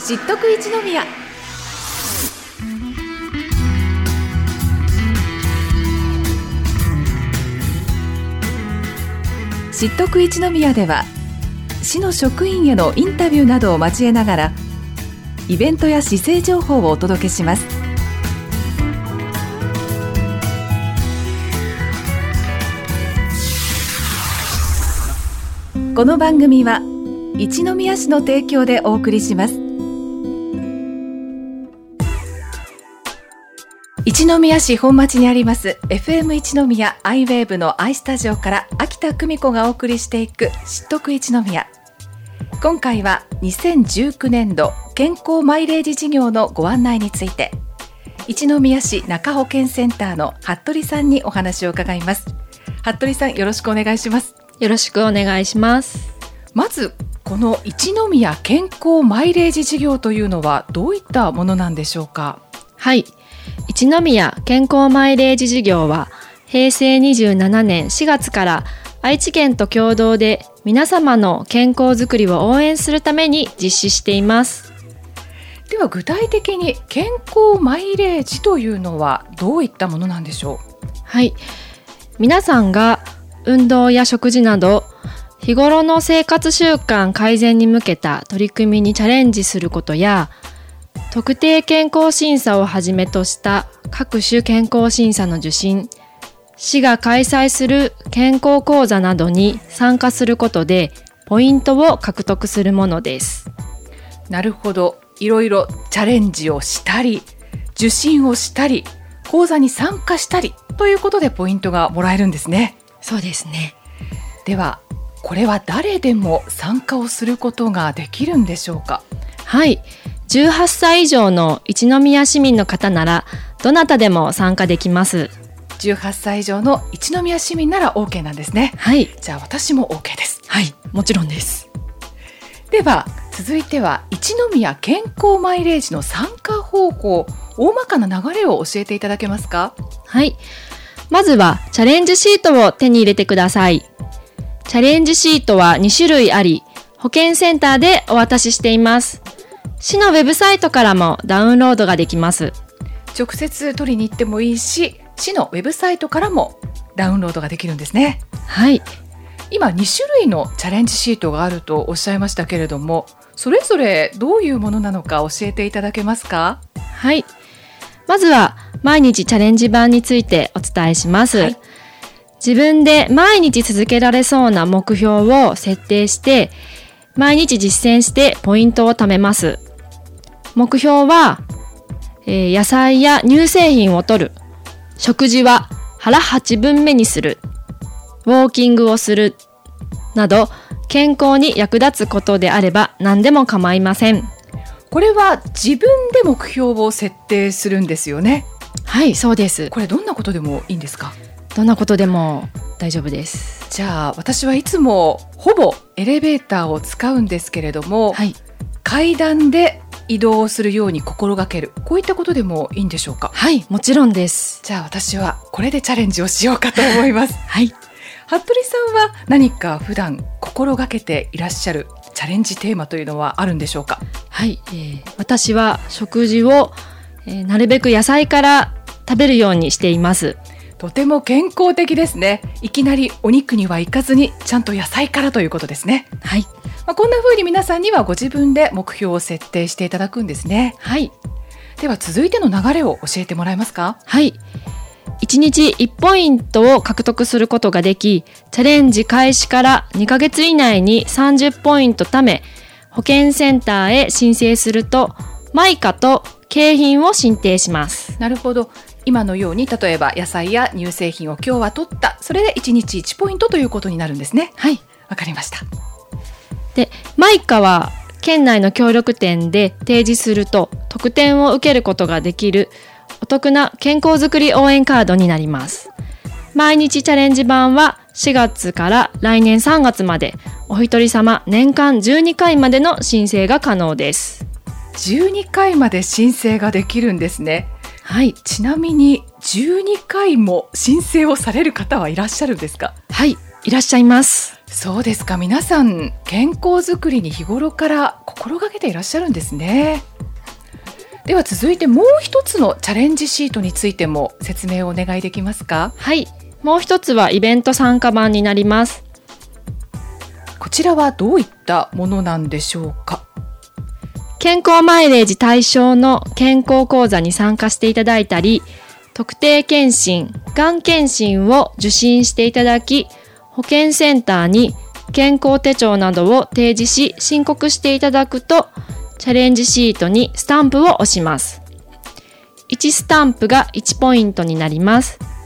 知っとく一宮。知っとく一宮では、市の職員へのインタビューなどを交えながらイベントや市政情報をお届けします。この番組は一宮市の提供でお送りします。一宮市本町にあります FM 一宮アイウェーブの i スタジオから秋田久美子がお送りしていく知っとく一宮。今回は2019年度健康マイレージ事業のご案内について、一宮市中保健センターの服部さんにお話を伺います。服部さん、よろしくお願いします。 よろしくお願いします。 まずこの一宮健康マイレージ事業というのはどういったものなんでしょうか。 はい、一宮健康マイレージ事業は平成27年4月から愛知県と共同で皆様の健康づくりを応援するために実施しています。 では具体的に健康マイレージというのはどういったものなんでしょう。 はい、皆さんが運動や食事など日頃の生活習慣改善に向けた取り組みにチャレンジすることや、特定健康審査をはじめとした各種健康審査の受診、市が開催する健康講座などに参加することでポイントを獲得するものです。 なるほど、いろいろチャレンジをしたり受診をしたり講座に参加したりということでポイントがもらえるんですね。 そうですね。 ではこれは誰でも参加をすることができるんでしょうか。 はい、18歳以上の一宮市民の方ならどなたでも参加できます。 18歳以上の一宮市民なら OK なんですね。 はい、 じゃあ私も OK です。 はい、もちろんです。 では続いては一宮健康マイレージの参加方法、大まかな流れを教えていただけますか。 はい、まずはチャレンジシートを手に入れてください。チャレンジシートは2種類あり、保健センターでお渡ししています。市のウェブサイトからもダウンロードができます。 直接取りに行ってもいいし、市のウェブサイトからもダウンロードができるんですね。 はい、 今2種類のチャレンジシートがあるとおっしゃいましたけれども、それぞれどういうものなのか教えていただけますか。 はい、まずは毎日チャレンジ版についてお伝えします。はい、自分で毎日続けられそうな目標を設定して毎日実践してポイントを貯めます。目標は、野菜や乳製品を摂る、食事は腹8分目にする、ウォーキングをするなど健康に役立つことであれば何でも構いません。 これは自分で目標を設定するんですよね。 はい、そうです。 これどんなことでもいいんですか。 どんなことでも大丈夫です。 じゃあ私はいつもほぼエレベーターを使うんですけれども、 はい、 階段で移動するように心がける、こういったことでもいいんでしょうか。 はい、もちろんです。 じゃあ私はこれでチャレンジをしようかと思いますはい、 服部さんは何か普段心がけていらっしゃるチャレンジテーマというのはあるんでしょうか。 はい、私は食事を、なるべく野菜から食べるようにしています。 とても健康的ですね。いきなりお肉にはいかずにちゃんと野菜からということですね。 はい、 こんな風に皆さんにはご自分で目標を設定していただくんですね。 はい、 では続いての流れを教えてもらえますか。 はい、1日1ポイントを獲得することができ、チャレンジ開始から2ヶ月以内に30ポイント貯め、保健センターへ申請するとマイカと景品を申請します。 なるほど、今のように例えば野菜や乳製品を今日は取った、それで1日1ポイントということになるんですね。 はい、 わかりました。 で、マイカは県内の協力店で提示すると特典を受けることができるお得な健康づくり応援カードになります。毎日チャレンジ版は4月から来年3月までお一人様年間12回までの申請が可能です。 12回まで申請ができるんですね。 はい、 ちなみに12回も申請をされる方はいらっしゃるんですか。 はい、いらっしゃいます。 そうですか。皆さん健康づくりに日頃から心がけていらっしゃるんですね。では続いてもう一つのチャレンジシートについても説明をお願いできますか？ はい、もう一つはイベント参加版になります。 こちらはどういったものなんでしょうか？ 健康マイレージ対象の健康講座に参加していただいたり、特定健診、がん検診を受診していただき、保健センターに健康手帳などを提示し申告していただくと、チャレンジシートにスタンプを押します。1スタンプが1ポイントになります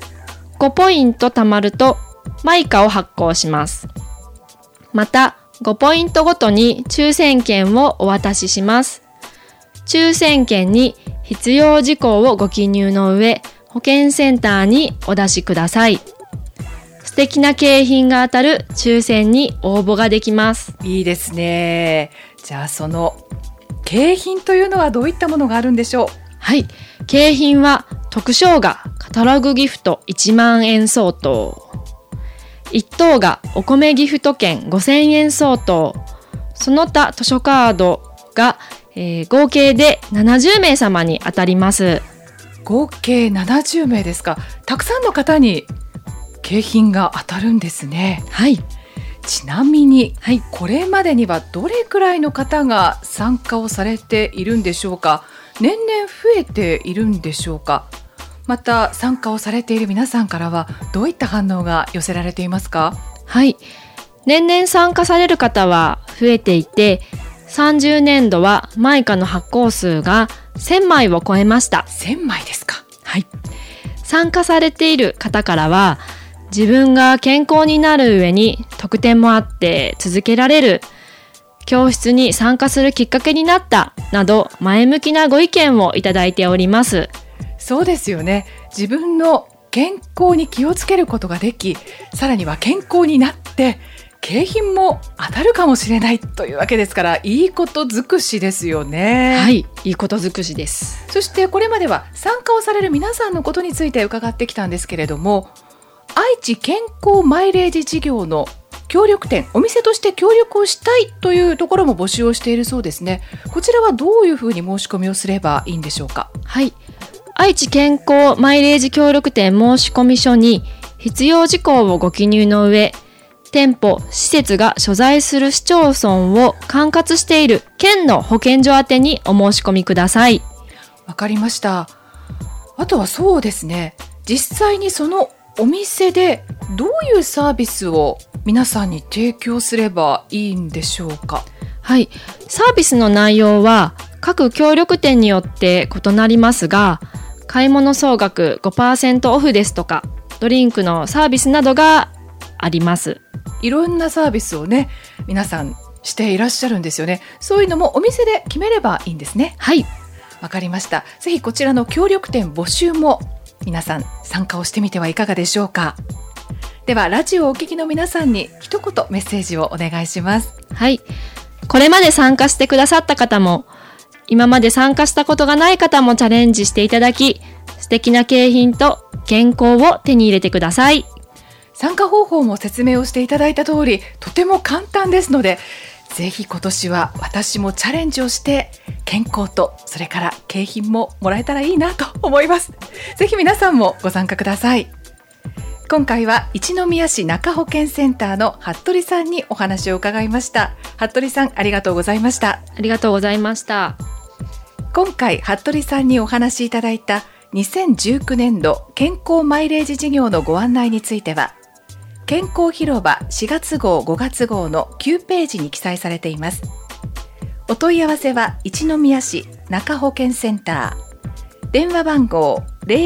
。5ポイント貯まるとマイカを発行します。また5ポイントごとに抽選券をお渡しします。抽選券に必要事項をご記入の上、保健センターにお出しください。素敵な景品が当たる抽選に応募ができます。 いいですね。じゃあその景品というのはどういったものがあるんでしょう？ はい、景品は特賞がカタログギフト1万円相当、1等がお米ギフト券5000円相当、その他図書カードが、合計で70名様に当たります。 合計70名ですか。たくさんの方に景品が当たるんですね。 はい。 ちなみに、これまでにはどれくらいの方が参加をされているんでしょうか？年々増えているんでしょうか？また参加をされている皆さんからはどういった反応が寄せられていますか？ はい。年々参加される方は増えていて、30年度はマイカの発行数が1000枚を超えました。 1000枚ですか？ はい。参加されている方からは、自分が健康になる上に特典もあって続けられる、教室に参加するきっかけになったなど前向きなご意見をいただいております。 そうですよね。自分の健康に気をつけることができ、さらには健康になって景品も当たるかもしれないというわけですから、いいこと尽くしですよね。 はい、いいこと尽くしです。 そしてこれまでは参加をされる皆さんのことについて伺ってきたんですけれども、愛知健康マイレージ事業の協力店、お店として協力をしたいというところも募集をしているそうですね。こちらはどういうふうに申し込みをすればいいんでしょうか？ はい、愛知健康マイレージ協力店申込書に必要事項をご記入の上、店舗・施設が所在する市町村を管轄している県の保健所宛てにお申し込みください。 わかりました。あとはそうですね、実際にそのお店でどういうサービスを皆さんに提供すればいいんでしょうか？ はい、サービスの内容は各協力店によって異なりますが、買い物総額 5% オフですとか、ドリンクのサービスなどがあります。 いろんなサービスをね、皆さんしていらっしゃるんですよね。そういうのもお店で決めればいいんですね。 はい、 わかりました。ぜひこちらの協力店募集も皆さん参加をしてみてはいかがでしょうか？ではラジオをお聞きの皆さんに一言メッセージをお願いします。 はい、これまで参加してくださった方も、今まで参加したことがない方もチャレンジしていただき、素敵な景品と健康を手に入れてください。 参加方法も説明をしていただいた通り、とても簡単ですので、ぜひ今年は私もチャレンジをして健康とそれから景品ももらえたらいいなと思います。ぜひ皆さんもご参加ください。今回は一宮市中保健センターの服部さんにお話を伺いました。服部さん、ありがとうございました。 ありがとうございました。 今回服部さんにお話しいただいた2019年度健康マイレージ事業のご案内については、健康広場4月号5月号の9ページに記載されています。お問い合わせは一宮市中保健センター、電話番号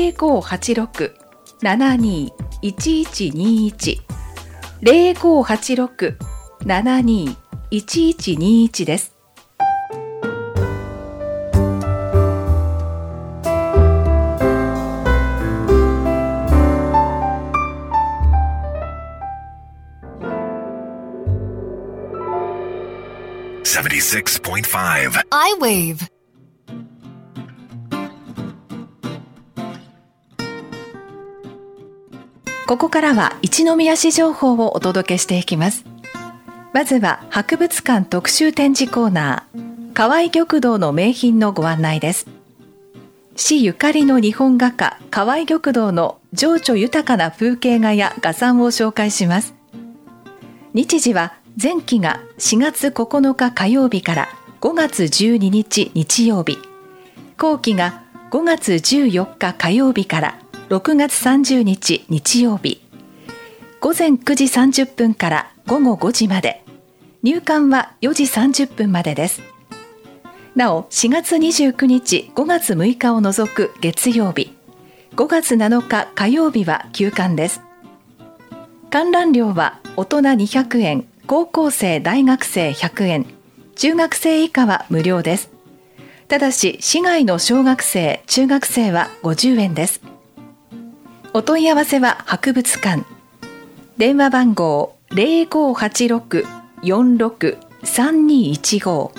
0586-721121 0586-721121 です。 76.5 I-Wave。 ここからは一宮市情報をお届けしていきます。 まずは博物館特集展示コーナー、河合玉堂の名品のご案内です。市ゆかりの日本画家河合玉堂の情緒豊かな風景画や画賛を紹介します。日時は前期が4月9日火曜日から5月12日日曜日、後期が5月14日火曜日から6月30日日曜日、午前9時30分から午後5時まで、入館は4時30分までです。なお、4月29日、5月6日を除く月曜日、5月7日火曜日は休館です。観覧料は大人200円、高校生・大学生100円、中学生以下は無料です。ただし、市外の小学生・中学生は50円です。お問い合わせは博物館。電話番号0586-46-3215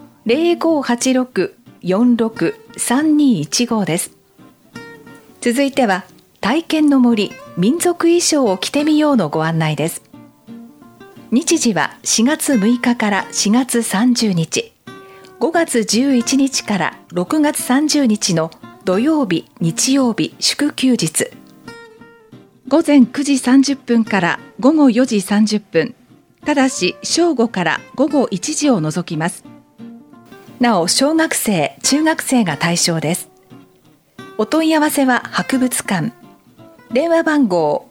0586-46-3215です。続いては体験の森民族衣装を着てみようのご案内です。日時は4月6日から4月30日、5月11日から6月30日の土曜日、日曜日、祝休日。午前9時30分から午後4時30分、ただし正午から午後1時を除きます。なお、小学生・中学生が対象です。お問い合わせは博物館。電話番号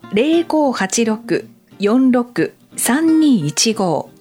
0586-46-3215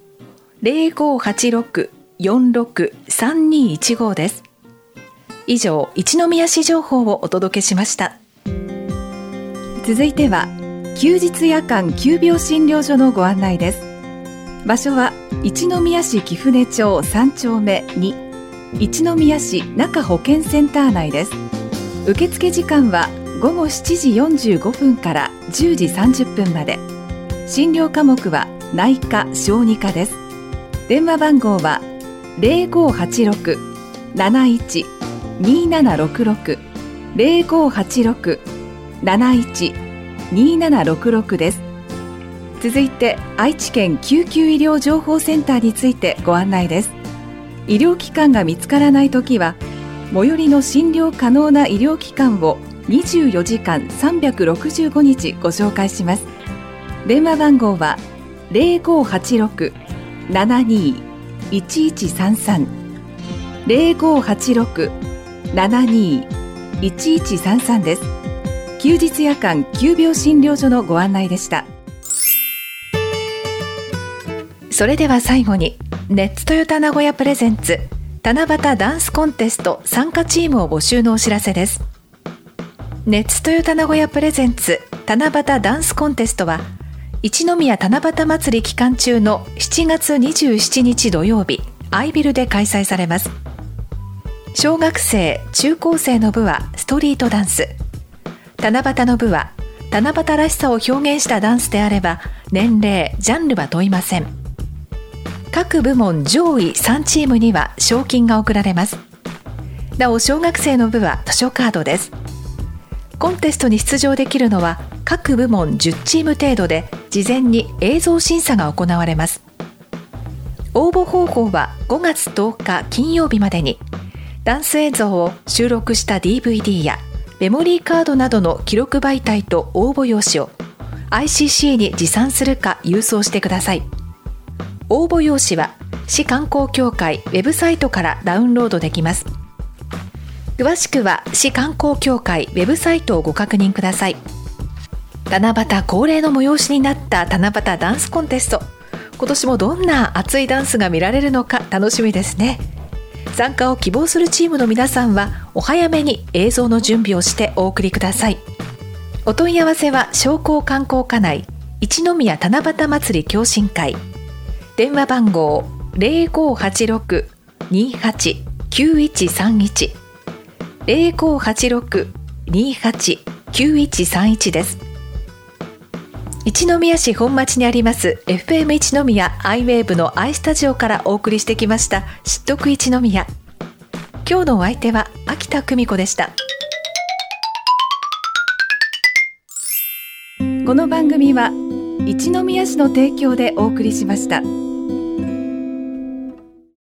0586-46-3215です。以上、一宮市情報をお届けしました。続いては休日夜間急病診療所のご案内です。場所は一宮市貴船町3丁目2、一宮市中保健センター内です。受付時間は午後7時45分から10時30分まで。診療科目は内科・小児科です。電話番号は 0586-71-2766 0586-71-2766 です。続いて愛知県救急医療情報センターについてご案内です。医療機関が見つからないときは、最寄りの診療可能な医療機関を24時間365日ご紹介します。電話番号は 0586-72-1133 0586-72-1133 です。休日夜間急病診療所のご案内でした。それでは最後に、ネッツトヨタ名古屋プレゼンツ七夕ダンスコンテスト参加チームを募集のお知らせです。ネッツトヨタ名古屋プレゼンツ七夕ダンスコンテストは、一宮七夕祭り期間中の7月27日土曜日、アイビルで開催されます。小学生・中高生の部はストリートダンス、七夕の部は七夕らしさを表現したダンスであれば、年齢・ジャンルは問いません。各部門上位3チームには賞金が贈られます。なお、小学生の部は図書カードです。コンテストに出場できるのは各部門10チーム程度で、事前に映像審査が行われます。応募方法は5月10日金曜日までに、ダンス映像を収録した DVD やメモリーカードなどの記録媒体と応募用紙を ICC に持参するか郵送してください。応募用紙は市観光協会ウェブサイトからダウンロードできます。詳しくは市観光協会ウェブサイトをご確認ください。七夕恒例の催しになった七夕ダンスコンテスト、今年もどんな熱いダンスが見られるのか楽しみですね。参加を希望するチームの皆さんはお早めに映像の準備をしてお送りください。お問い合わせは商工観光課内一宮七夕祭り共進会、電話番号 0586-28-9131 0586-28-9131 です。一宮市本町にあります FM 一宮アイウェーブのアイスタジオからお送りしてきました知っとく一宮。今日のお相手は秋田久美子でした。この番組は一宮市の提供でお送りしました。